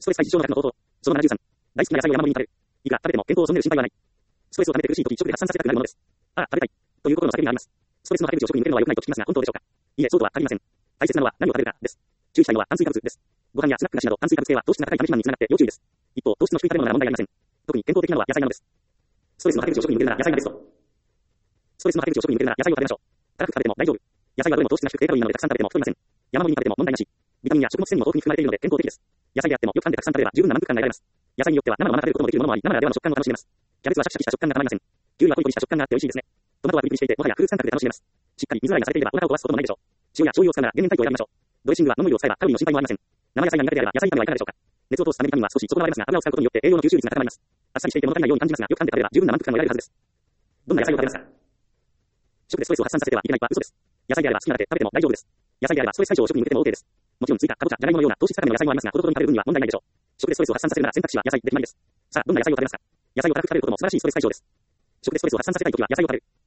ストレス対事象の額の応答。その73。大好きな野菜を山盛りに食べる。いくら食べても健康を損ねる心配はない。ストレスを溜めて苦しいとき、食で発散させたくなるものです。ああ、食べたい。という心の叫びがあります。ストレスの吐け口を食に向けるのは良くないと聞きますが、本当でしょうか。いえ、そうとは限りません。大切なのは何を食べるかです。注意したいのは炭水化物です。ご飯やスナック菓子など炭水化物性は糖質が高いため肥満につながって要注意です。一方、糖質の低い食べ物なら問題ありません。特に健康的なのは野菜なのです。ストレスの吐け口を食に向けるなら野菜がベスト。ストレスの吐け口を食に向けるなら野菜を食べましょう。高く食べても大丈夫。野菜はどれも糖質が低く低カロリーなのでたくさん食べても太りません。山盛りに食べても問題なし。ビタミンや食物繊維も豊富に含まれているので健康的です。野菜であってもよく噛んでたくさん食べれば十分な満腹感が得られます。野菜によっては生のまま食べることもできるものもあり、生ならではの食感を楽しめます。キャベツはシャキシャキした食感がたまりません。キュウリはコリコリした食感があって美味しいですね。トマトはプリプリしていてもはやフルーツ感覚で楽しめます。しっかり水洗いがされていればお腹を壊すこともないでしょう。塩や醤油を使うなら減塩タイプを選びましょう。ドレッシングはノンオイルを使えばカロリーの心配もありません。生野菜が苦手であれば野菜炒めはいかがでしょうか。熱を通すためビタミンは少し損なわれますが、油を使うことによって栄養の吸収率が高まります。あっさりしていて物足りないように感じますが、よく噛んで食べれば十分な満腹感を得られるはずです。どんな野菜を食べますか。食でストレスを発散させてはいけないは嘘です。野菜であれば好きなだけ食べても大丈夫です。野菜であればストレス解消を食に向けても OK です。もちろんスイカ、カボチャ、ジャガイモのような糖質高めの野菜もありますが、ほどほどに食べる分には問題ないでしょう。食でストレスを発散させるなら選択肢は野菜で決まりです。さあ、どんな野菜を食べますか。野菜を高く食べることも素晴らしいストレス解消です。食でストレスを発散させたいときは野菜を食べる。